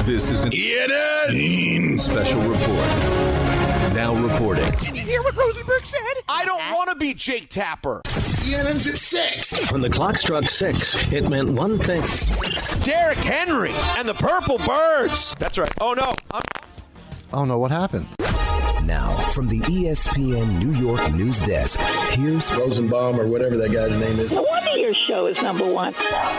This is an ENN special report. Now reporting. Did you hear what Rosenberg said? I don't want to be Jake Tapper. ENN's at 6. When the clock struck 6, it meant one thing. Derrick Henry and the Purple Birds. That's right. Oh, no. Oh, no, what happened? Now, from the ESPN New York news desk, here's Rosenbaum or whatever that guy's name is. No wonder your show is number one.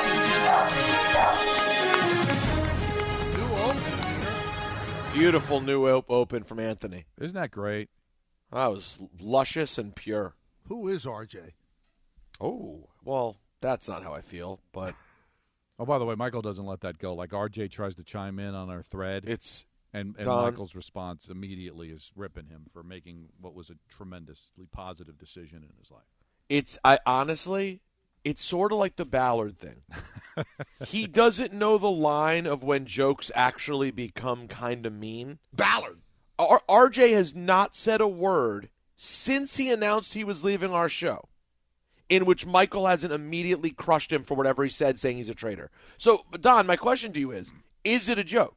Beautiful new open from Anthony. Isn't that great? That was luscious and pure. Who is RJ? Oh, well, that's not how I feel, but... Oh, by the way, Michael doesn't let that go. Like, RJ tries to chime in on our thread. And Michael's response immediately is ripping him for making what was a tremendously positive decision in his life. Honestly, it's sort of like the Ballard thing. He doesn't know the line of when jokes actually become kind of mean. Ballard. RJ has not said a word since he announced he was leaving our show in which Michael hasn't immediately crushed him for whatever he said, saying he's a traitor. So, Don, my question to you is it a joke?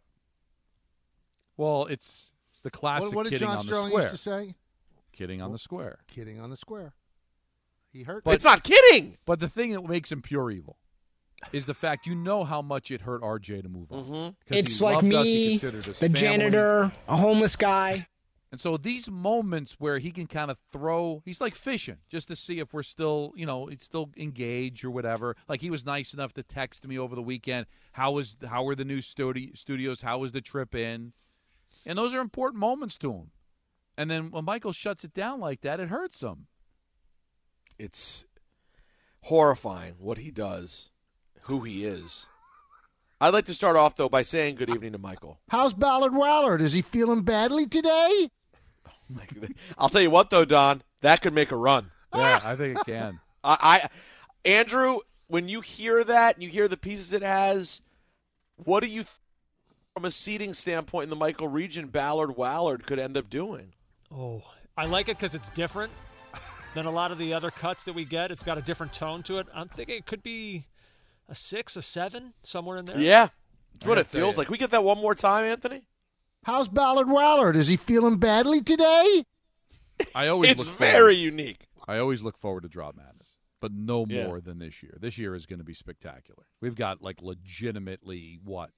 Well, it's the classic what did kidding John on Sterling the square. used to say? Kidding on the square. Kidding on the square. He hurt. But it's not kidding. But the thing that makes him pure evil is the fact you know how much it hurt RJ to move on. Mm-hmm. It's like me, the janitor, a homeless guy. And so these moments where he can kind of throw, he's like fishing just to see if we're still, it's still engaged or whatever. Like he was nice enough to text me over the weekend. How were the new studios? How was the trip in? And those are important moments to him. And then when Michael shuts it down like that, it hurts him. It's horrifying what he does, who he is. I'd like to start off, though, by saying good evening to Michael. How's Ballard Wallard? Is he feeling badly today? I'll tell you what, though, Don, that could make a run. Yeah, I think it can. Andrew, when you hear that and you hear the pieces it has, what do you from a seating standpoint in the Michael region, Ballard Wallard could end up doing? Oh, I like it because it's different than a lot of the other cuts that we get. It's got a different tone to it. I'm thinking it could be a 6, a 7, somewhere in there. Yeah, that's what it feels like. We get that one more time, Anthony? How's Ballard Wallard? Is he feeling badly today? It's very unique. I always look forward to Drop Madness, but no more than this year. This year is going to be spectacular. We've got legitimately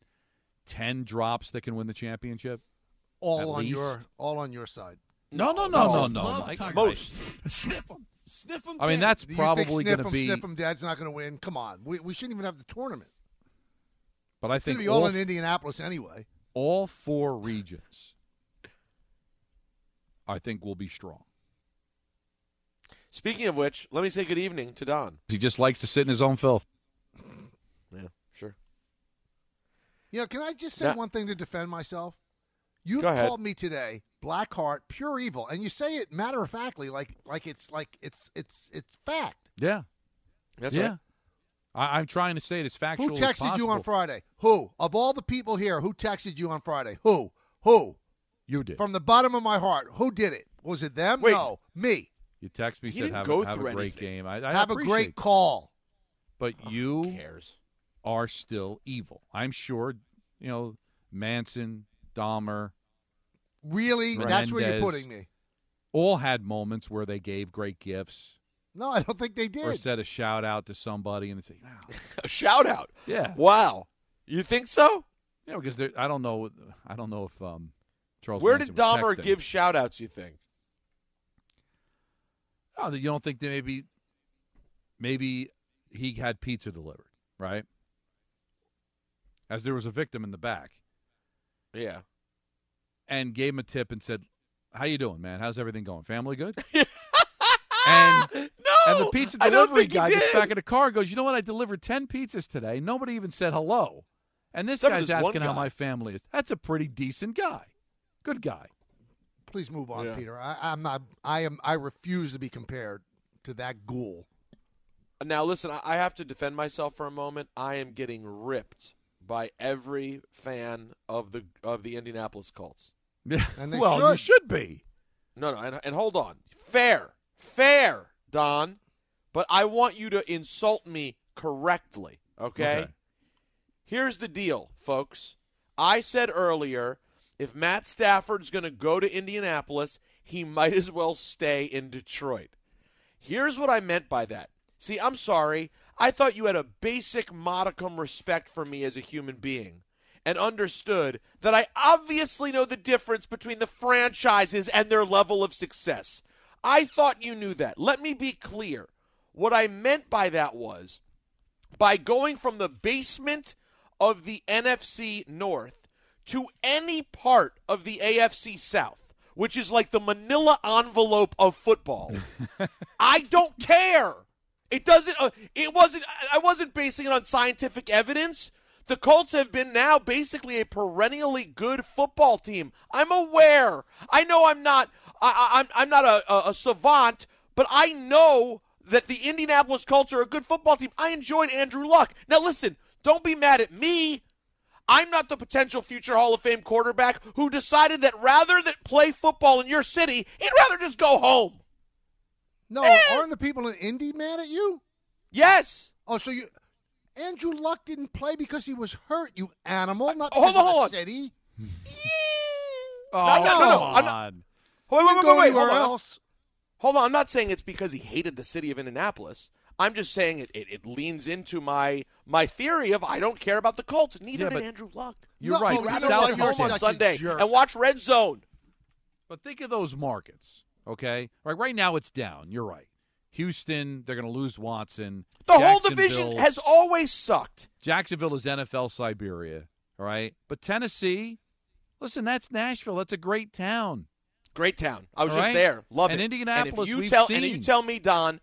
10 drops that can win the championship. All on your side. No. Most. Sniff them. Sniff them. I mean, that's probably going to be. Sniff them. Dad's not going to win. Come on, we shouldn't even have the tournament. But I it's think going to be all in Indianapolis anyway. All 4 regions, I think, will be strong. Speaking of which, let me say good evening to Don. He just likes to sit in his own filth. Yeah, sure. Can I just say one thing to defend myself? You Go ahead. called me today Blackheart, pure evil, and you say it matter of factly, like it's fact. Yeah, that's right. I'm trying to say it as factual as possible. Who texted you on Friday? Who? Of all the people here, who texted you on Friday? Who? You did. From the bottom of my heart, who did it? Was it them? Wait. No, me. You text me, You said didn't have a great game. I have a appreciate great that. call. But you cares? Are still evil. I'm sure, Manson, Dahmer. Really? Menendez, that's where you're putting me. All had moments where they gave great gifts. No, I don't think they did. Or said a shout out to somebody and they say, wow. A shout out? Yeah. Wow. You think so? Yeah, because I don't know if Charles Where Manson did was Dahmer texting. give shout outs, you think? Oh, you don't think that maybe he had pizza delivered, right? As there was a victim in the back. Yeah. And gave him a tip and said, how you doing, man? How's everything going? Family good? And the pizza delivery guy gets back in the car and goes, you know what? I delivered 10 pizzas today. Nobody even said hello. And this guy's asking how my family is. That's a pretty decent guy. Good guy. Please move on, Peter. I refuse to be compared to that ghoul. Now, listen, I have to defend myself for a moment. I am getting ripped by every fan of the Indianapolis Colts. Yeah. And you should be. No, and hold on. Fair, Don. But I want you to insult me correctly, okay? Here's the deal, folks. I said earlier, if Matt Stafford's going to go to Indianapolis, he might as well stay in Detroit. Here's what I meant by that. See, I'm sorry. I thought you had a basic modicum respect for me as a human being and understood that I obviously know the difference between the franchises and their level of success. I thought you knew that. Let me be clear. What I meant by that was, by going from the basement of the NFC North to any part of the AFC South, which is like the manila envelope of football, I don't care. It doesn't. I wasn't basing it on scientific evidence. The Colts have been now basically a perennially good football team. I'm aware. I know I'm not. I'm not a savant, but I know that the Indianapolis Colts are a good football team. I enjoyed Andrew Luck. Now listen, don't be mad at me. I'm not the potential future Hall of Fame quarterback who decided that rather than play football in your city, he'd rather just go home. No, aren't the people in Indy mad at you? Yes. Oh, so Andrew Luck didn't play because he was hurt, you animal, not because hold of on. the city. No. Come on. Wait. Hold on. Hold on. I'm not saying it's because he hated the city of Indianapolis. I'm just saying it leans into my theory of I don't care about the Colts. Neither did Andrew Luck. You're right. He'd rather stay home on Sunday and watch Red Zone. But think of those markets, okay? Right now it's down. You're right. Houston, they're going to lose Watson. The whole division has always sucked. Jacksonville is NFL Siberia, all right? But Tennessee, listen, that's Nashville. That's a great town. Great town. I was just there. Love it. And Indianapolis, and you tell me, Don,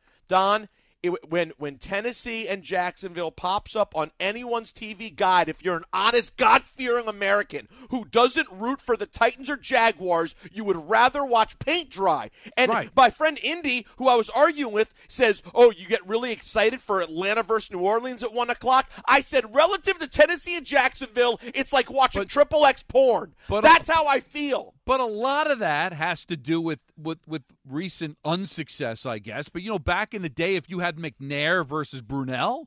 when Tennessee and Jacksonville pops up on anyone's TV guide, if you're an honest, God-fearing American who doesn't root for the Titans or Jaguars, you would rather watch paint dry. And my friend Indy, who I was arguing with, says, oh, you get really excited for Atlanta versus New Orleans at 1 o'clock? I said, relative to Tennessee and Jacksonville, it's like watching XXX porn. That's how I feel. But a lot of that has to do with recent unsuccess, I guess. But, back in the day, if you had McNair versus Brunell,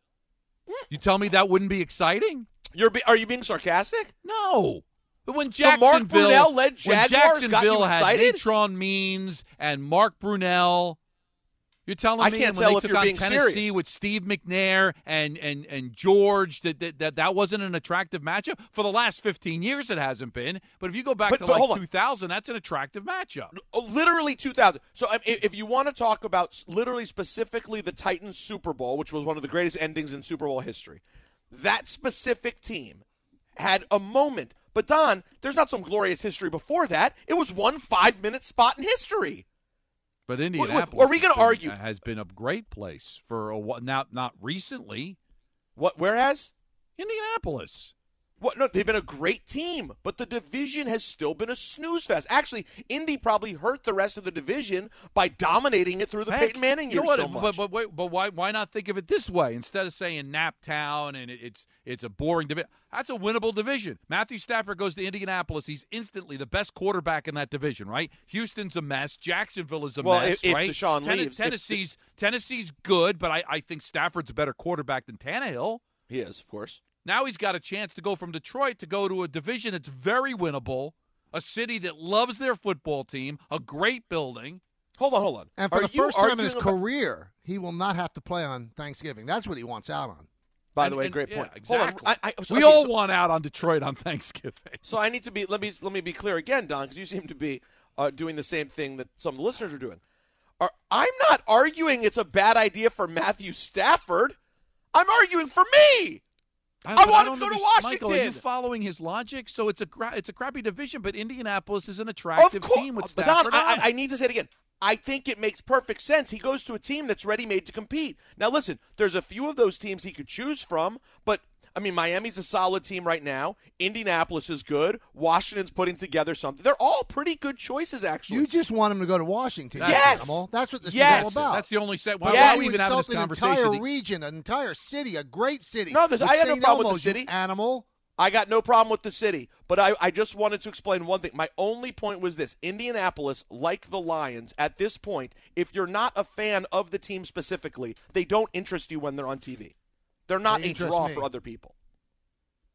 you tell me that wouldn't be exciting? Are you being sarcastic? No. But when Jacksonville, Mark Brunell-led Jaguars got you had excited? Natron Means and Mark Brunell, you're telling me I can't when tell they if took you're on being Tennessee serious. with Steve McNair and George, that wasn't an attractive matchup? For the last 15 years it hasn't been. But if you go back to 2000, that's an attractive matchup. Literally 2000. So if you want to talk about literally specifically the Titans Super Bowl, which was one of the greatest endings in Super Bowl history, that specific team had a moment. But, Don, there's not some glorious history before that. It was one 5-minute spot in history. But Indianapolis are we going to argue? Has been a great place for a while. Not recently. Where has? Indianapolis. No, they've been a great team, but the division has still been a snooze fest. Actually, Indy probably hurt the rest of the division by dominating it through the Peyton Manning years so much. But why not think of it this way? Instead of saying Naptown and it's a boring division, that's a winnable division. Matthew Stafford goes to Indianapolis. He's instantly the best quarterback in that division, right? Houston's a mess. Jacksonville is a mess, if right? Deshaun leaves. Tennessee's good, but I think Stafford's a better quarterback than Tannehill. He is, of course. Now he's got a chance to go from Detroit to go to a division that's very winnable, a city that loves their football team, a great building. Hold on. And for the first time in his career, he will not have to play on Thanksgiving. That's what he wants out on. By the way, great point. Exactly. We all want out on Detroit on Thanksgiving. So I need to be. Let me be clear again, Don, because you seem to be doing the same thing that some of the listeners are doing. I'm not arguing it's a bad idea for Matthew Stafford. I'm arguing for me. I want to go to Washington. Michael, are you following his logic? So it's a crappy division, but Indianapolis is an attractive team with Stafford. But Don, I need to say it again. I think it makes perfect sense. He goes to a team that's ready-made to compete. Now, listen, there's a few of those teams he could choose from, but, Miami's a solid team right now. Indianapolis is good. Washington's putting together something. They're all pretty good choices, actually. You just want him to go to Washington. Yes. Animal. That's what this is all about. That's the only set. Why are we even having this conversation? An entire region, an entire city, a great city. No, I had no problem with the city. Animal. I got no problem with the city, but I just wanted to explain one thing. My only point was this. Indianapolis, like the Lions, at this point, if you're not a fan of the team specifically, they don't interest you when they're on TV. They're not a draw for other people.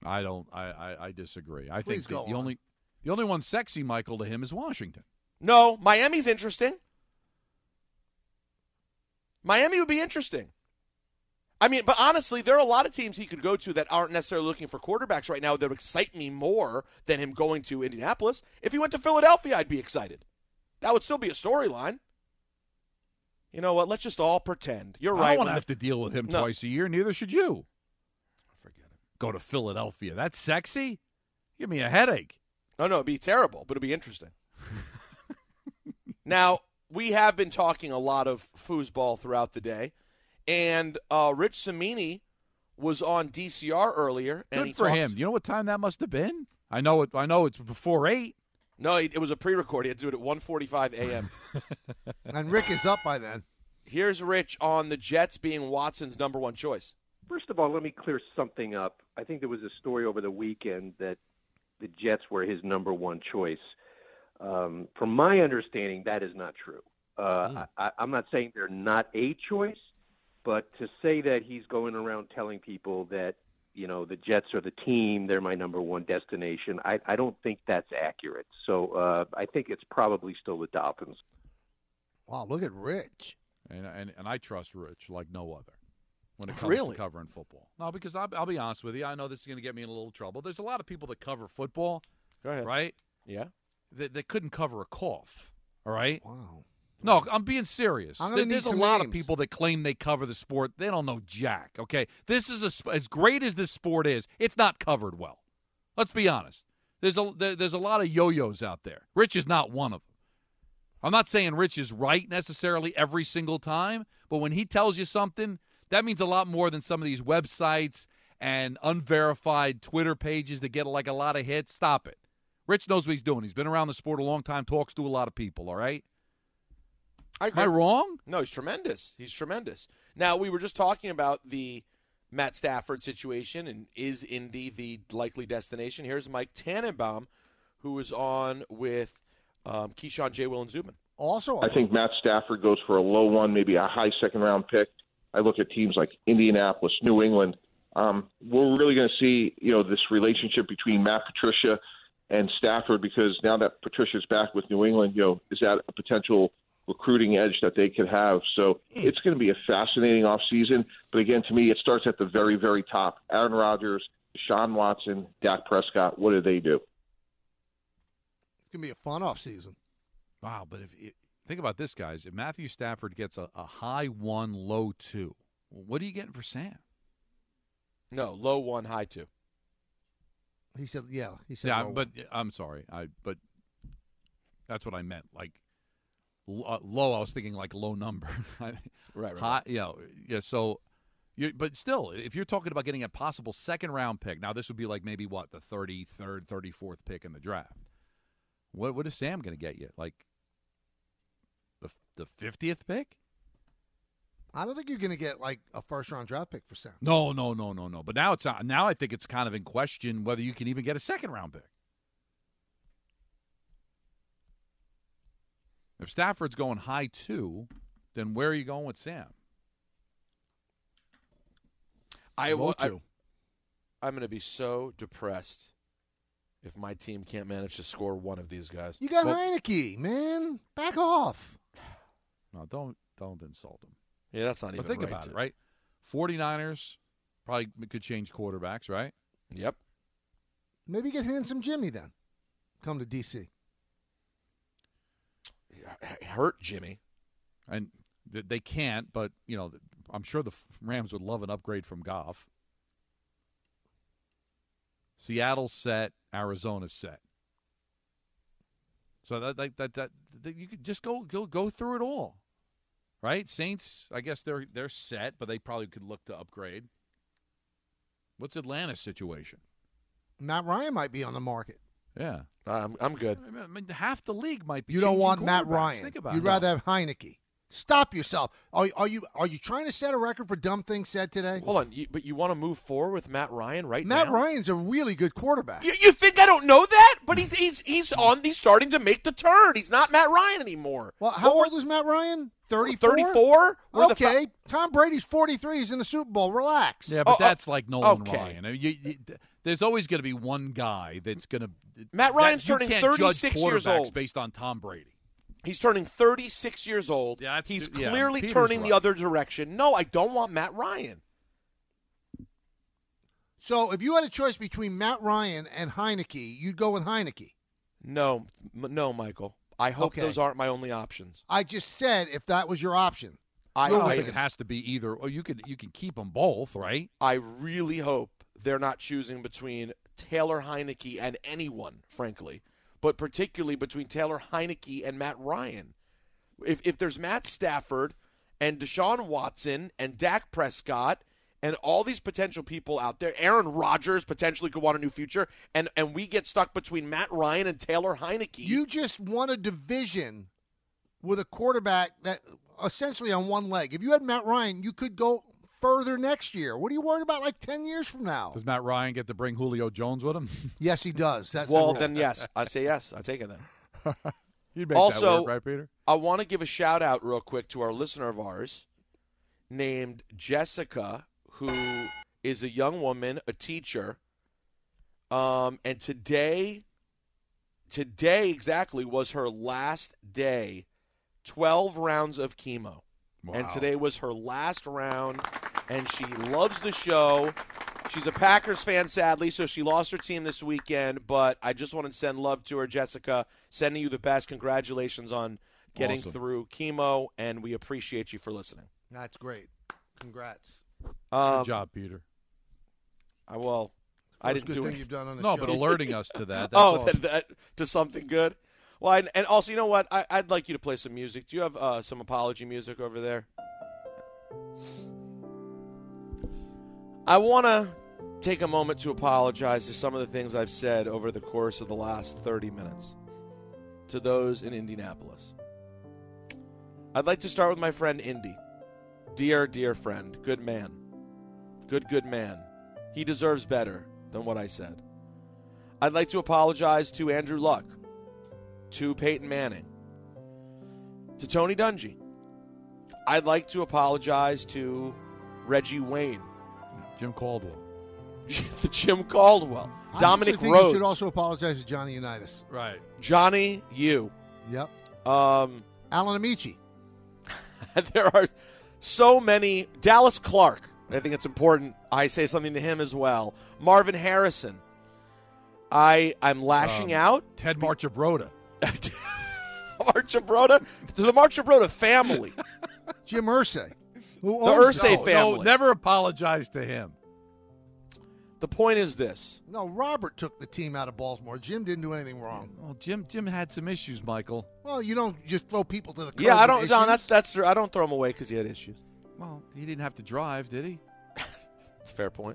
I don't. I disagree. I Please think go on. the only one sexy, Michael, to him is Washington. No, Miami's interesting. Miami would be interesting. I mean, but honestly, there are a lot of teams he could go to that aren't necessarily looking for quarterbacks right now that would excite me more than him going to Indianapolis. If he went to Philadelphia, I'd be excited. That would still be a storyline. You know what? Let's just all pretend. You're right. I don't want to have to deal with him twice a year. Neither should you. Forget it. Go to Philadelphia. That's sexy? Give me a headache. Oh, no, it'd be terrible, but it'd be interesting. Now, we have been talking a lot of foosball throughout the day, and Rich Cimini was on DCR earlier. And Good for him. You know what time that must have been? I know it's before 8. No, it was a pre-record. He had to do it at 1:45 a.m. And Rick is up by then. Here's Rich on the Jets being Watson's number one choice. First of all, let me clear something up. I think there was a story over the weekend that the Jets were his number one choice. From my understanding, that is not true. I'm not saying they're not a choice, but to say that he's going around telling people that, you know, the Jets are the team, they're my number one destination, I don't think that's accurate. So I think it's probably still the Dolphins. Wow, look at Rich. And I trust Rich like no other when it comes to covering football. No, because I'll be honest with you. I know this is going to get me in a little trouble. There's a lot of people that cover football. Go ahead. Right? Yeah. That couldn't cover a cough. All right? Wow. No, I'm being serious. There's a lot of names. people that claim they cover the sport. They don't know jack, okay? This is as great as this sport is, it's not covered well. Let's be honest. There's a lot of yo-yos out there. Rich is not one of them. I'm not saying Rich is right necessarily every single time, but when he tells you something, that means a lot more than some of these websites and unverified Twitter pages that get like a lot of hits. Stop it. Rich knows what he's doing. He's been around the sport a long time, talks to a lot of people, all right? Am I wrong? No, he's tremendous. He's tremendous. Now, we were just talking about the Matt Stafford situation, and is Indy the likely destination? Here's Mike Tannenbaum, who is on with Keyshawn, J. Will, and Zubin. Also, I think Matt Stafford goes for a low one, maybe a high second-round pick. I look at teams like Indianapolis, New England. We're really going to see, this relationship between Matt Patricia and Stafford, because now that Patricia's back with New England, is that a potential recruiting edge that they could have? So it's going to be a fascinating offseason. But again, to me, it starts at the very, very top. Aaron Rodgers, Deshaun Watson, Dak Prescott, what do they do? It's going to be a fun offseason. Wow, but think about this, guys. If Matthew Stafford gets a high 1, low 2, what are you getting for Sam? No, low 1, high 2. He said, yeah. But I'm sorry. But that's what I meant. Like, low, I was thinking like low number. Right. High, so, but still, if you're talking about getting a possible second-round pick, now this would be like maybe, the 33rd, 34th pick in the draft. What is Sam going to get you? Like the 50th pick? I don't think you're going to get like a first-round draft pick for Sam. No. But now I think it's kind of in question whether you can even get a second-round pick. If Stafford's going high 2, then where are you going with Sam? I'm going to be so depressed if my team can't manage to score one of these guys. You got Heineke, man. Back off. No, don't insult him. Yeah, that's not but even think right. About it, right? 49ers probably could change quarterbacks, right? Yep. Maybe get Handsome Jimmy then. Come to D.C. Hurt Jimmy. And they can't, but, I'm sure the Rams would love an upgrade from Goff. Seattle's set. Arizona's set. So that you could just go through it all, right? Saints, I guess they're set, but they probably could look to upgrade. What's Atlanta's situation? Matt Ryan might be on the market. Yeah, I'm good. I mean, half the league might be. You don't want Matt quarterbacks. Ryan. Think about You'd rather have Heineke. Stop yourself. Are you trying to set a record for dumb things said today? Hold on, but you want to move forward with Matt Ryan now? Matt Ryan's a really good quarterback. You think I don't know that? But he's starting to make the turn. He's not Matt Ryan anymore. Well, how old is Matt Ryan? 34? 34? Okay. Tom Brady's 43. He's in the Super Bowl. Relax. Yeah, but that's like Nolan Ryan. There's always going to be one guy that's going to. Matt Ryan's turning 36 years old based on Tom Brady. He's turning 36 years old. Yeah, he's clearly turning the other direction. No, I don't want Matt Ryan. So if you had a choice between Matt Ryan and Heineke, you'd go with Heineke. No, Michael. I hope those aren't my only options. I just said if that was your option. I don't think it has to be either. Or you can keep them both, right? I really hope they're not choosing between Taylor Heineke and anyone, frankly. But particularly between Taylor Heineke and Matt Ryan. If there's Matt Stafford and Deshaun Watson and Dak Prescott and all these potential people out there, Aaron Rodgers potentially could want a new future, and we get stuck between Matt Ryan and Taylor Heineke. You just won a division with a quarterback that essentially on one leg. If you had Matt Ryan, you could go further next year. What are you worried about 10 years from now? Does Matt Ryan get to bring Julio Jones with him? Yes, he does. That's then yes. I say yes. I take it then. You'd make that work, right, Peter? I want to give a shout-out real quick to our listener of ours named Jessica, who is a young woman, a teacher, and today exactly was her last day, 12 rounds of chemo. Wow. And today was her last round, and she loves the show. She's a Packers fan, sadly, so she lost her team this weekend, but I just want to send love to her, Jessica, sending you the best. Congratulations on getting through chemo, and we appreciate you for listening. That's great. Congrats. Good job, Peter. I didn't do it. You've done on the show. But alerting us to that. That's awesome. To something good. Well, and also, you know what? I'd like you to play some music. Do you have some apology music over there? I want to take a moment to apologize to some of the things I've said over the course of the last 30 minutes to those in Indianapolis. I'd like to start with my friend Indy. Dear, dear friend. Good man. Good man. He deserves better than what I said. I'd like to apologize to Andrew Luck, to Peyton Manning, to Tony Dungy. I'd like to apologize to Reggie Wayne. Jim Caldwell. Jim Caldwell. Dominic think Rhodes. You should also apologize to Johnny Unitas. Right. Johnny U. Yep. Alan Amici. There are so many. Dallas Clark. I think it's important I say something to him as well. Marvin Harrison. I'm lashing out. Ted Marchibroda. Marchibroda? To the Marchibroda family. Jim Irsay. The Irsay family. No, never apologize to him. The point is this. No, Robert took the team out of Baltimore. Jim didn't do anything wrong. Well, Jim had some issues, Michael. Well, you don't just throw people to the curb. Yeah, I don't. No, that's true. I don't throw him away because he had issues. Well, he didn't have to drive, did he? It's a fair point.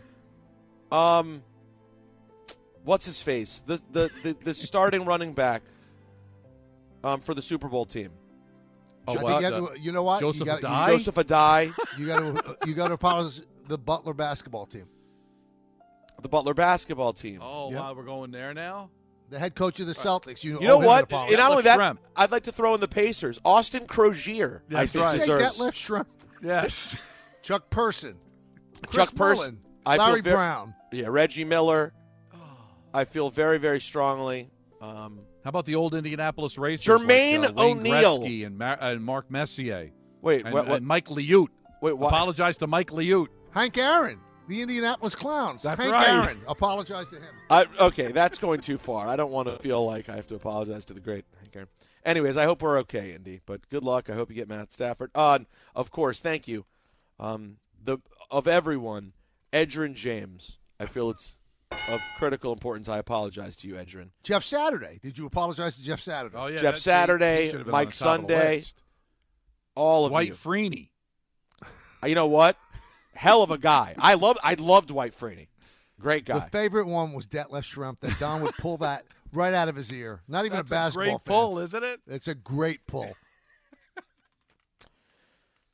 What's his face? The starting running back for the Super Bowl team. You know what? Joseph Adai. Joseph Adai. You got to apologize to the Butler basketball team. The Butler basketball team. Oh, wow, we're going there now? The head coach of the Celtics. You know what? And not only that, I'd like to throw in the Pacers. Austin Crozier. Yeah, I think right. deserves. Detlef Schrempf. Yes. Chuck Person. Chuck Person. Larry Brown. Yeah, Reggie Miller. I feel very, very strongly. How about the old Indianapolis Racers? Jermaine like, Wayne O'Neal. Gretzky and Mark Messier. Wait, and Mike Liute. Wait, what? Apologize to Mike Liute. Hank Aaron. The Indianapolis Clowns. That's Hank right. Aaron. Apologize to him. Okay, that's going too far. I don't want to feel like I have to apologize to the great Hank Aaron. Anyways, I hope we're okay, Indy. But good luck. I hope you get Matt Stafford. Of course, thank you. Of everyone, Edgerrin James. I feel it's of critical importance. I apologize to you, Edgerrin. Jeff Saturday. Did you apologize to Jeff Saturday? Oh, yeah. Jeff Saturday, Mike Sunday, all of Dwight you. Freeney. You know what? Hell of a guy. I loved Dwight Freeney. Great guy. The favorite one was Detlef Schrempf, that Don would pull that right out of his ear. Not even That's a basketball great fan. pull, isn't it? It's a great pull.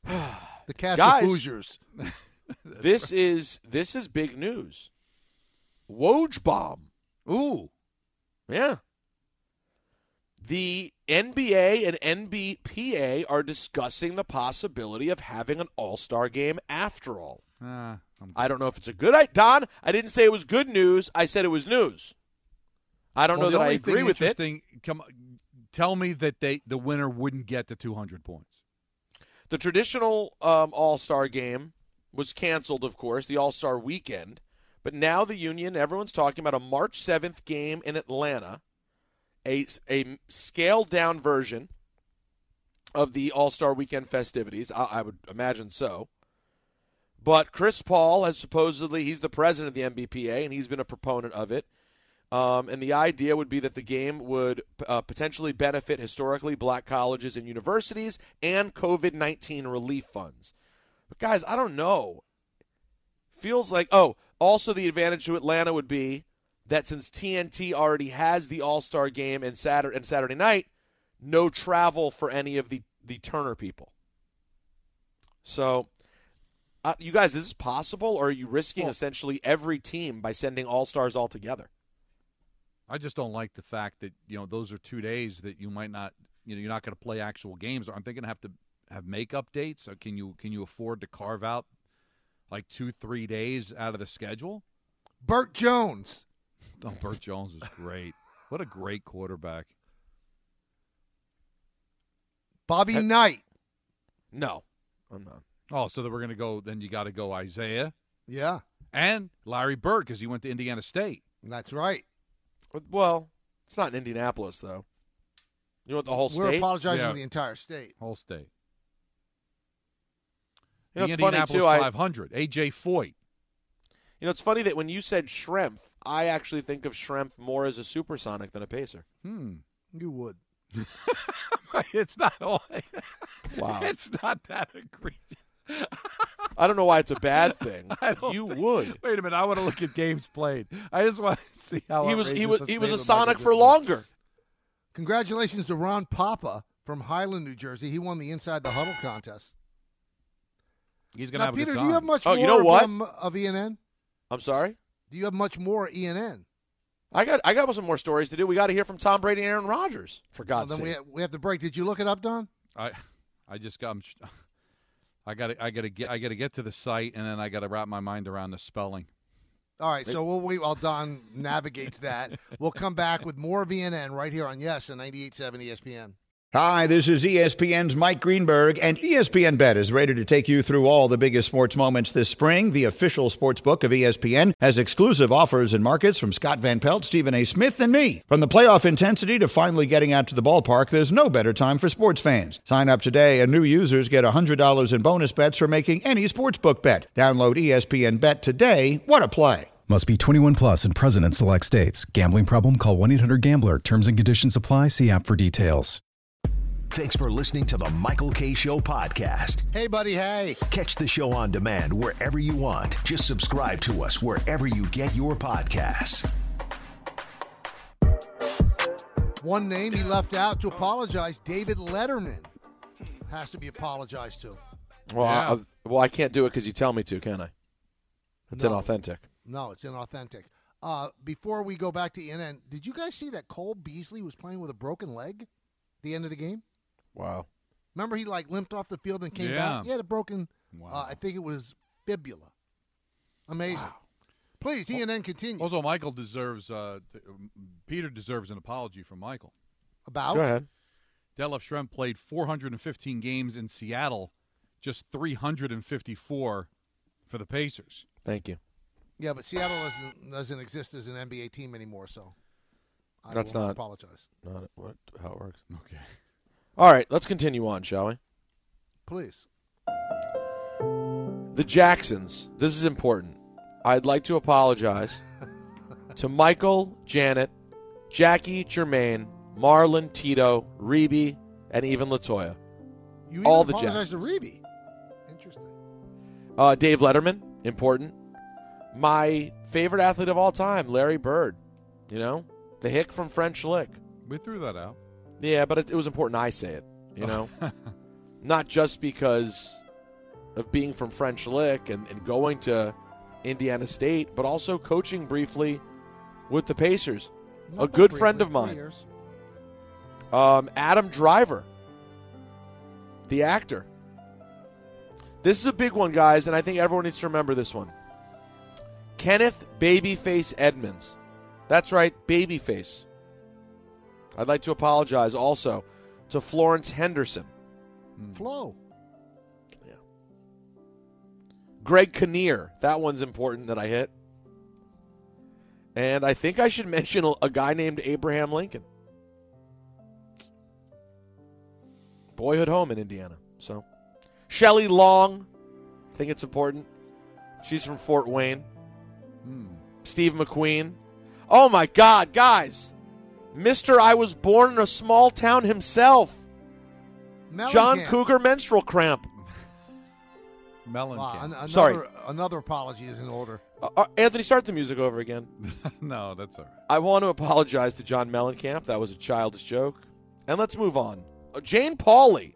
The cast Guys, of Hoosiers. This is big news. Woj bomb. Ooh. Yeah. The NBA and NBPA are discussing the possibility of having an all-star game after all. I don't know if it's a good idea. Don, I didn't say it was good news. I said it was news. I don't know that I agree with it. Tell me that the winner wouldn't get the 200 points. The traditional all-star game was canceled, of course, the all-star weekend. But now the union, everyone's talking about a March 7th game in Atlanta, a scaled-down version of the all-star weekend festivities. I would imagine so. But Chris Paul has supposedly, he's the president of the NBPA, and he's been a proponent of it. And the idea would be that the game would potentially benefit historically black colleges and universities and COVID-19 relief funds. But, guys, I don't know. Feels like, also the advantage to Atlanta would be that since TNT already has the All-Star game and Saturday night, no travel for any of the Turner people. So, you guys, is this possible, or are you risking essentially every team by sending All-Stars all together? I just don't like the fact that, those are 2 days that you might not, you're not going to play actual games. Aren't they going to have makeup dates? Or can you afford to carve out like 2-3 days out of the schedule? Burt Jones. Oh, Burt Jones is great. What a great quarterback. Bobby Knight. No, I'm not. Oh, so that we're going to go, then you got to go Isaiah. Yeah. And Larry Bird, because he went to Indiana State. That's right. Well, it's not in Indianapolis, though. You want the whole state? We're apologizing to the entire state. Whole state. It's Indianapolis funny, too. 500, A.J. Foyt. It's funny that when you said Schrempf, I actually think of Schrempf more as a supersonic than a pacer. You would. It's not all. Wow. It's not that egregious. I don't know why it's a bad thing. You would. Wait a minute. I want to look at games played. I just want to see how he was a Sonic for longer. Congratulations to Ron Papa from Highland, New Jersey. He won the Inside the Huddle contest. He's going to have a Peter, good time. do you have much you know more what? of ENN? I'm sorry? Do you have much more ENN? I got some more stories to do. We got to hear from Tom Brady and Aaron Rodgers, for God's sake. We have to break. Did you look it up, Don? I just got. I got to get to the site, and then I got to wrap my mind around the spelling. All right, so we'll wait while Don navigates that. We'll come back with more of ENN right here on Yes and 98.7 ESPN. Hi, this is ESPN's Mike Greenberg, and ESPN Bet is ready to take you through all the biggest sports moments this spring. The official sports book of ESPN has exclusive offers and markets from Scott Van Pelt, Stephen A. Smith, and me. From the playoff intensity to finally getting out to the ballpark, there's no better time for sports fans. Sign up today, and new users get $100 in bonus bets for making any sportsbook bet. Download ESPN Bet today. What a play. Must be 21 plus and present in select states. Gambling problem? Call 1-800-GAMBLER. Terms and conditions apply. See app for details. Thanks for listening to the Michael K. Show podcast. Hey, buddy, hey. Catch the show on demand wherever you want. Just subscribe to us wherever you get your podcasts. One name he left out to apologize, David Letterman, has to be apologized to. Well, I can't do it because you tell me to, can I? It's inauthentic. No, it's inauthentic. Before we go back to ENN, did you guys see that Cole Beasley was playing with a broken leg at the end of the game? Wow. Remember he limped off the field and came back? He had a broken, I think it was fibula. Amazing. Wow. Please, ENN continue. Also, Michael deserves, Peter deserves an apology from Michael. About? Go ahead. Detlef Schrempf played 415 games in Seattle, just 354 for the Pacers. Thank you. Yeah, but Seattle doesn't exist as an NBA team anymore, so I That's will not apologize. Not how it works. Okay. All right, let's continue on, shall we? Please. The Jacksons. This is important. I'd like to apologize to Michael, Janet, Jackie, Jermaine, Marlon, Tito, Reeby, and even LaToya. You even all the apologize Jacksons. to Reeby? Interesting. Dave Letterman, important. My favorite athlete of all time, Larry Bird. You know, the hick from French Lick. We threw that out. Yeah, but it was important I say it, you know. Not just because of being from French Lick and going to Indiana State, but also coaching briefly with the Pacers. A good friend of mine. Adam Driver, the actor. This is a big one, guys, and I think everyone needs to remember this one. Kenneth Babyface Edmonds. That's right, Babyface. I'd like to apologize also to Florence Henderson. Flo. Yeah. Greg Kinnear. That one's important that I hit. And I think I should mention a guy named Abraham Lincoln. Boyhood home in Indiana. So, Shelley Long. I think it's important. She's from Fort Wayne. Steve McQueen. Oh, my God, guys. Mr. I was born in a small town himself. John Cougar menstrual cramp. Mellencamp. Sorry. Another apology is in order. Anthony, start the music over again. No, that's all right. I want to apologize to John Mellencamp. That was a childish joke. And let's move on. Jane Pauley.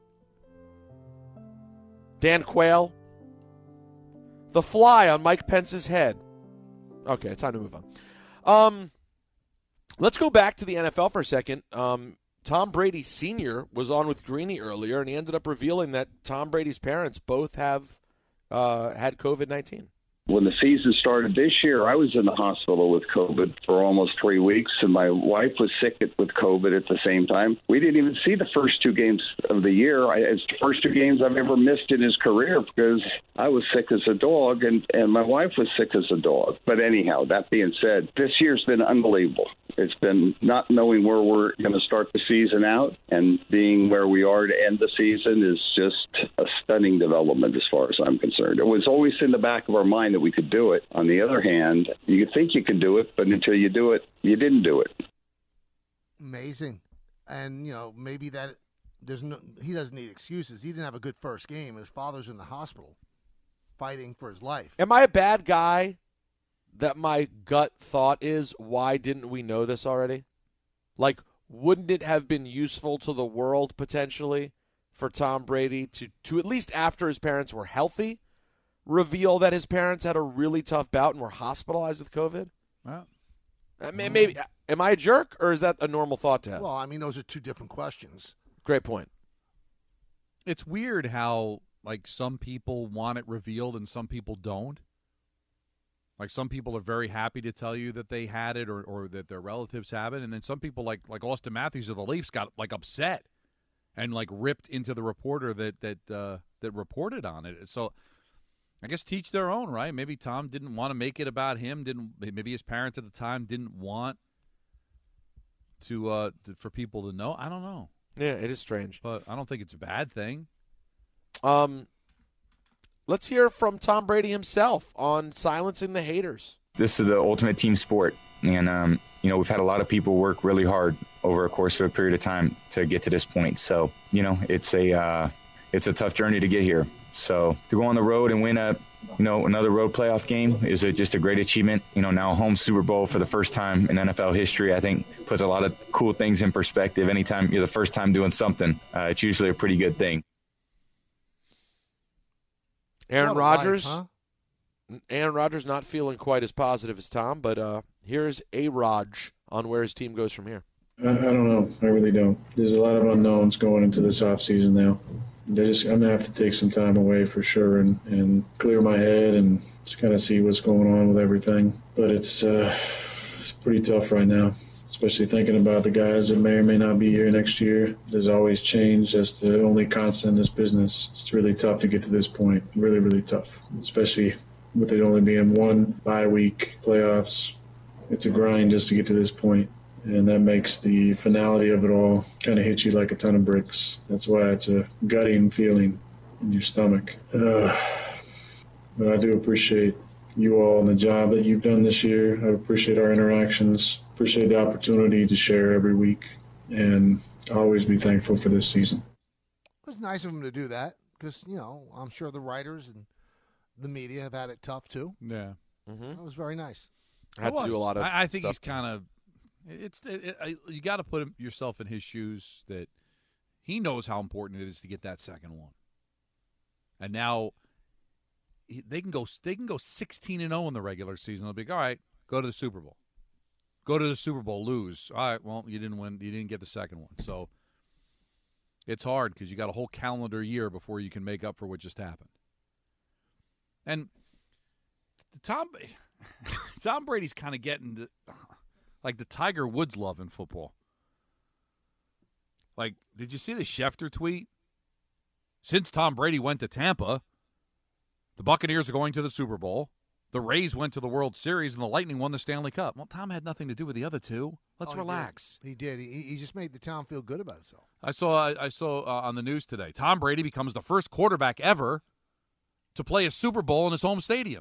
Dan Quayle. The fly on Mike Pence's head. Okay, it's time to move on. Let's go back to the NFL for a second. Tom Brady Sr. was on with Greeny earlier, and he ended up revealing that Tom Brady's parents both have had COVID-19. When the season started this year, I was in the hospital with COVID for almost 3 weeks, and my wife was sick with COVID at the same time. We didn't even see the first 2 games of the year. It's the first 2 games I've ever missed in his career because I was sick as a dog, and my wife was sick as a dog. But anyhow, that being said, this year's been unbelievable. It's been not knowing where we're going to start the season out, and being where we are to end the season is just a stunning development as far as I'm concerned. It was always in the back of our mind that we could do it. On the other hand, you think you can do it, but until you do it, you didn't do it. Amazing. And, maybe that he doesn't need excuses. He didn't have a good first game. His father's in the hospital fighting for his life. Am I a bad guy that my gut thought is, why didn't we know this already? Like, wouldn't it have been useful to the world potentially for Tom Brady to at least after his parents were healthy, reveal that his parents had a really tough bout and were hospitalized with COVID? Well, maybe. Am I a jerk, or is that a normal thought to have? Well, I mean, those are 2 different questions. Great point. It's weird how, some people want it revealed and some people don't. Some people are very happy to tell you that they had it or that their relatives have it, and then some people like Austin Matthews of the Leafs got upset and ripped into the reporter that reported on it. So I guess teach their own, right? Maybe Tom didn't want to make it about him. Maybe his parents at the time didn't want for people to know. I don't know. Yeah, it is strange, but I don't think it's a bad thing. Let's hear from Tom Brady himself on silencing the haters. This is the ultimate team sport, and we've had a lot of people work really hard over a course of a period of time to get to this point. So it's a tough journey to get here. So to go on the road and win another road playoff game is just a great achievement. Now a home Super Bowl for the first time in NFL history, I think puts a lot of cool things in perspective. Anytime you're the first time doing something, it's usually a pretty good thing. Aaron Rodgers. Aaron Rodgers not feeling quite as positive as Tom, but here's A-Raj on where his team goes from here. I don't know. I really don't. There's a lot of unknowns going into this offseason now. I'm going to have to take some time away for sure and clear my head and just kind of see what's going on with everything. But it's pretty tough right now, especially thinking about the guys that may or may not be here next year. There's always change. That's the only constant in this business. It's really tough to get to this point. Really, really tough, especially with it only being 1 bye-week playoffs. It's a grind just to get to this point. And that makes the finality of it all kind of hit you like a ton of bricks. That's why it's a gutting feeling in your stomach. But I do appreciate you all and the job that you've done this year. I appreciate our interactions. Appreciate the opportunity to share every week. And I'll always be thankful for this season. It was nice of him to do that because, I'm sure the writers and the media have had it tough too. Yeah. Mm-hmm. That was very nice. Had to do a lot of I think stuff. he's kind of you got to put yourself in his shoes that he knows how important it is to get that second one. And now they can go 16-0 in the regular season. They'll be like, all right, go to the Super Bowl. Go to the Super Bowl, lose. All right, well, you didn't win. You didn't get the second one. So it's hard because you got a whole calendar year before you can make up for what just happened. And Tom Brady's kind of getting like the Tiger Woods love in football. Like, did you see the Schefter tweet? Since Tom Brady went to Tampa, the Buccaneers are going to the Super Bowl. The Rays went to the World Series, and the Lightning won the Stanley Cup. Well, Tom had nothing to do with the other two. Let's relax. He did. He just made the town feel good about itself. I saw on the news today, Tom Brady becomes the first quarterback ever to play a Super Bowl in his home stadium.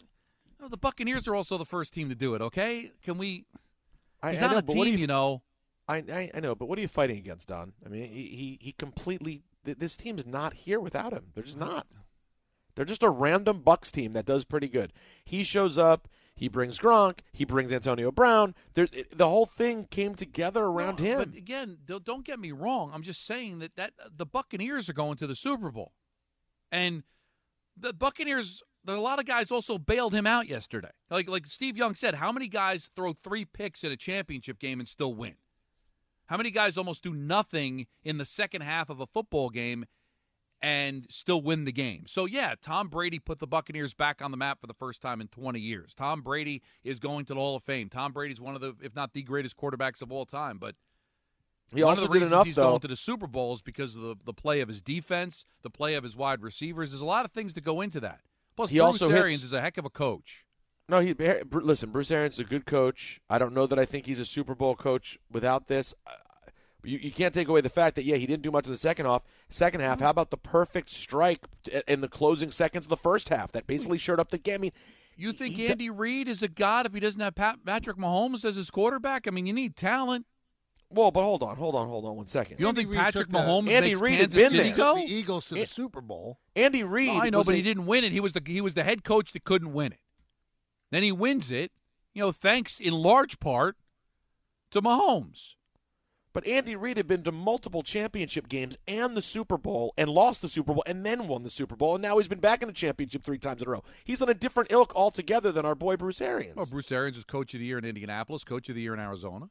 The Buccaneers are also the first team to do it, okay? Can we – he's not a team, you know. I know, but what are you fighting against, Don? I mean, he completely – this team's not here without him. They're just not. They're just a random Bucs team that does pretty good. He shows up. He brings Gronk. He brings Antonio Brown. The whole thing came together around him. But, again, don't get me wrong. I'm just saying that the Buccaneers are going to the Super Bowl. And the Buccaneers – a lot of guys also bailed him out yesterday. Like Steve Young said, how many guys throw 3 picks in a championship game and still win? How many guys almost do nothing in the second half of a football game and still win the game? So, yeah, Tom Brady put the Buccaneers back on the map for the first time in 20 years. Tom Brady is going to the Hall of Fame. Tom Brady's one of the, if not the greatest quarterbacks of all time. But he also did enough, he's though. going to the Super Bowl is because of the play of his defense, the play of his wide receivers. There's a lot of things that go into that. Plus, Bruce Arians is a heck of a coach. No, listen, Bruce Arians is a good coach. I don't know that I think he's a Super Bowl coach without this. You can't take away the fact that, he didn't do much in the second half. How about the perfect strike in the closing seconds of the first half that basically showed up the game? I mean, you think Andy Reid is a god if he doesn't have Patrick Mahomes as his quarterback? I mean, you need talent. Well, but hold on 1 second. You don't think Patrick Mahomes Andy makes Reid Kansas City go? The Eagles to the Super Bowl. Andy Reid. I know, but he didn't win it. He was the head coach that couldn't win it. Then he wins it, thanks in large part to Mahomes. But Andy Reid had been to multiple championship games and the Super Bowl and lost the Super Bowl and then won the Super Bowl, and now he's been back in the championship 3 times in a row. He's on a different ilk altogether than our boy Bruce Arians. Well, Bruce Arians was Coach of the Year in Indianapolis, Coach of the Year in Arizona.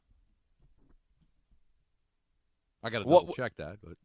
I got to double-check that, but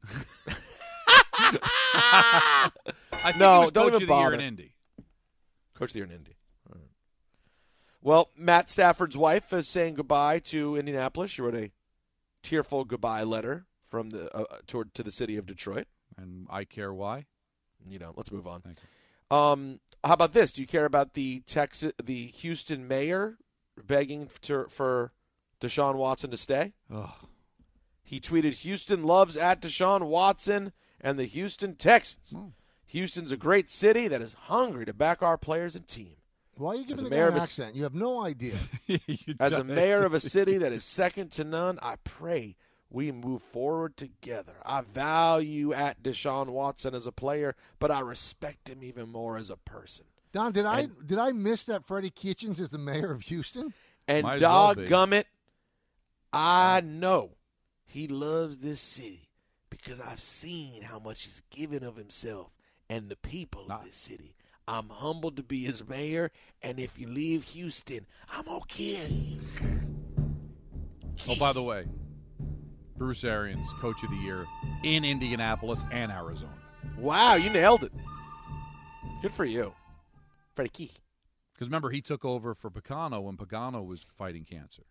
I think he was Coach of the Year in Indy. Coach of the Year in Indy. All right. Well, Matt Stafford's wife is saying goodbye to Indianapolis. She wrote a tearful goodbye letter from to the city of Detroit. And I care why. Let's move on. Thank you. How about this? Do you care about the Houston mayor begging for Deshaun Watson to stay? Oh. He tweeted, "Houston loves at Deshaun Watson and the Houston Texans. Houston's a great city that is hungry to back our players and team." Why are you giving the guy an accent? You have no idea. As a mayor of a city that is second to none, I pray we move forward together. I value at Deshaun Watson as a player, but I respect him even more as a person. Don, did I miss that Freddie Kitchens is the mayor of Houston? And doggummit, I know he loves this city because I've seen how much he's given of himself and the people of this city. I'm humbled to be his mayor, and if you leave Houston, I'm okay. Oh, by the way, Bruce Arians, Coach of the Year in Indianapolis and Arizona. Wow, you nailed it. Good for you. Freddie Key. Because remember, he took over for Pagano when Pagano was fighting cancer.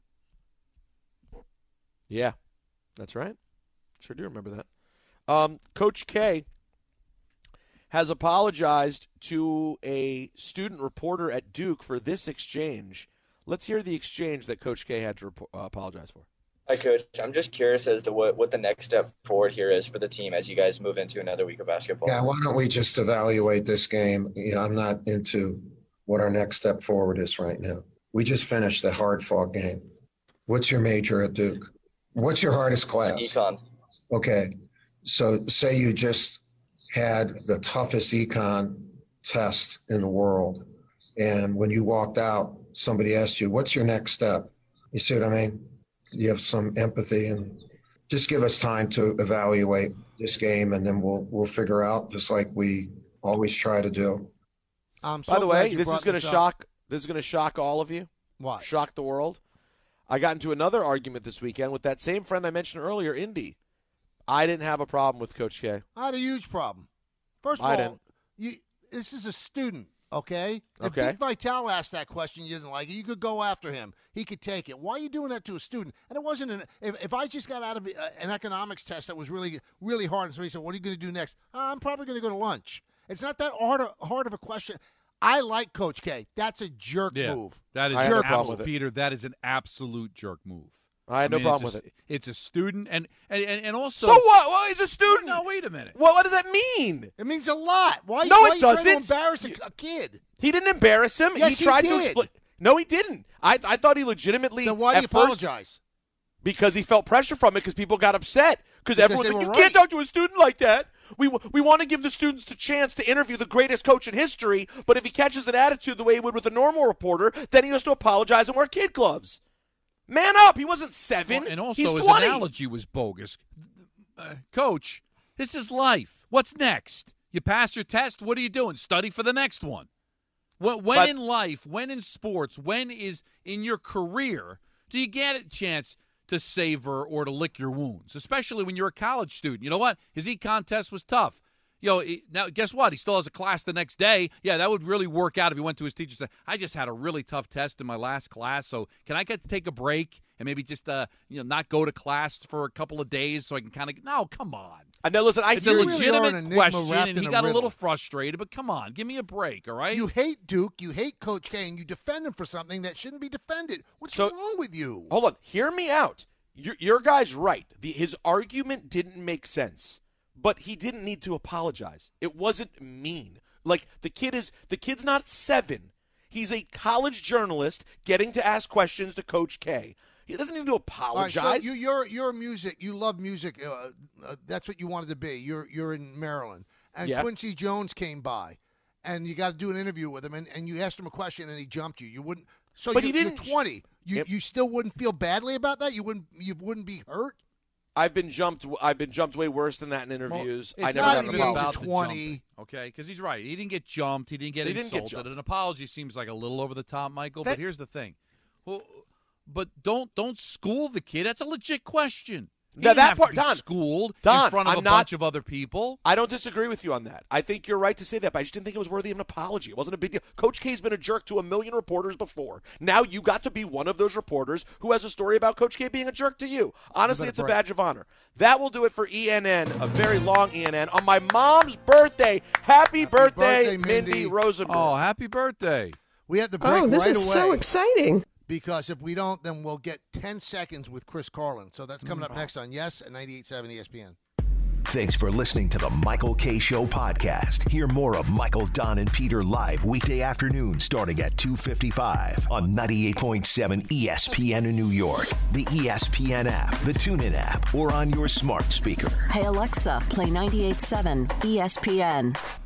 Yeah, that's right. Sure do remember that. Coach K has apologized to a student reporter at Duke for this exchange. Let's hear the exchange that Coach K had to apologize for. Hi, Coach. I'm just curious as to what the next step forward here is for the team as you guys move into another week of basketball. Yeah, why don't we just evaluate this game? I'm not into what our next step forward is right now. We just finished the hard-fought game. What's your major at Duke? What's your hardest class? Econ. Okay. So say you just had the toughest econ test in the world, and when you walked out, somebody asked you, what's your next step? You see what I mean? You have some empathy, and just give us time to evaluate this game, and then we'll figure out, just like we always try to do. By the way, this is going to shock all of you. What? Shock the world. I got into another argument this weekend with that same friend I mentioned earlier, Indy. I didn't have a problem with Coach K. I had a huge problem. First of all, this is a student, okay? If Dick Vitale asked that question, you didn't like it, you could go after him. He could take it. Why are you doing that to a student? And it wasn't if I just got out of an economics test that was really, really hard, and somebody said, what are you going to do next? I'm probably going to go to lunch. It's not that hard of a question. I like Coach K. That's a jerk move. That is Peter, that is an absolute jerk move. I had no problem with it. It's a student, and also. So what? Well, he's a student. No, wait a minute. Well, what does that mean? It means a lot. Why? No, why it doesn't. Trying to embarrass a kid? He didn't embarrass him. Yes, he tried he to did. explain. No, he didn't. I thought he legitimately. Then why do you apologize? Because he felt pressure from it. Because people got upset. Because everyone's like, you right. can't talk to a student like that. We want to give the students the chance to interview the greatest coach in history. But if he catches an attitude the way he would with a normal reporter, then he has to apologize and wear kid gloves. Man up. He wasn't 7. Well, and also, he's his 20. analogy was bogus. Coach, this is life. What's next? You pass your test. What are you doing? Study for the next one. When in life, when in sports, when is in your career, do you get a chance to savor or to lick your wounds, especially when you're a college student? You know what? His econ test was tough. Now, guess what? He still has a class the next day. Yeah, that would really work out if he went to his teacher and said, I just had a really tough test in my last class, so can I get to take a break and maybe just not go to class for a couple of days so I can kind of – no, come on. Now, listen, it's a legitimate question, and he got a little frustrated, but come on, give me a break, all right? You hate Duke, you hate Coach K, and you defend him for something that shouldn't be defended. What's wrong with you? Hold on. Hear me out. Your guy's right. His argument didn't make sense. But he didn't need to apologize. It wasn't mean. Like, the kid's not 7. He's a college journalist getting to ask questions to Coach K. He doesn't need to apologize. All right, so you're music. You love music. That's what you wanted to be. You're in Maryland. And Quincy Jones came by, and you got to do an interview with him, and you asked him a question, and he jumped you. You wouldn't. So but you're 20. You still wouldn't feel badly about that? You wouldn't be hurt? I've been jumped way worse than that in interviews. Well, I never got a problem. About 20, okay? Because he's right. He didn't get jumped. He didn't get insulted. An apology seems like a little over the top, Michael. But here's the thing. Well, but don't school the kid. That's a legit question. Now that part, Don, schooled in front of a bunch of other people. I don't disagree with you on that. I think you're right to say that, but I just didn't think it was worthy of an apology. It wasn't a big deal. Coach K's been a jerk to a million reporters before. Now you got to be one of those reporters who has a story about Coach K being a jerk to you. Honestly, it's a badge of honor. That will do it for ENN, a very long ENN. On my mom's birthday, happy birthday, Mindy Rosenberg. Oh, happy birthday. We have to break right away. Oh, this is so exciting. Because if we don't, then we'll get 10 seconds with Chris Carlin. So that's coming up next on Yes at 98.7 ESPN. Thanks for listening to the Michael K. Show podcast. Hear more of Michael, Don, and Peter live weekday afternoons starting at 2:55 on 98.7 ESPN in New York, the ESPN app, the TuneIn app, or on your smart speaker. Hey, Alexa, play 98.7 ESPN.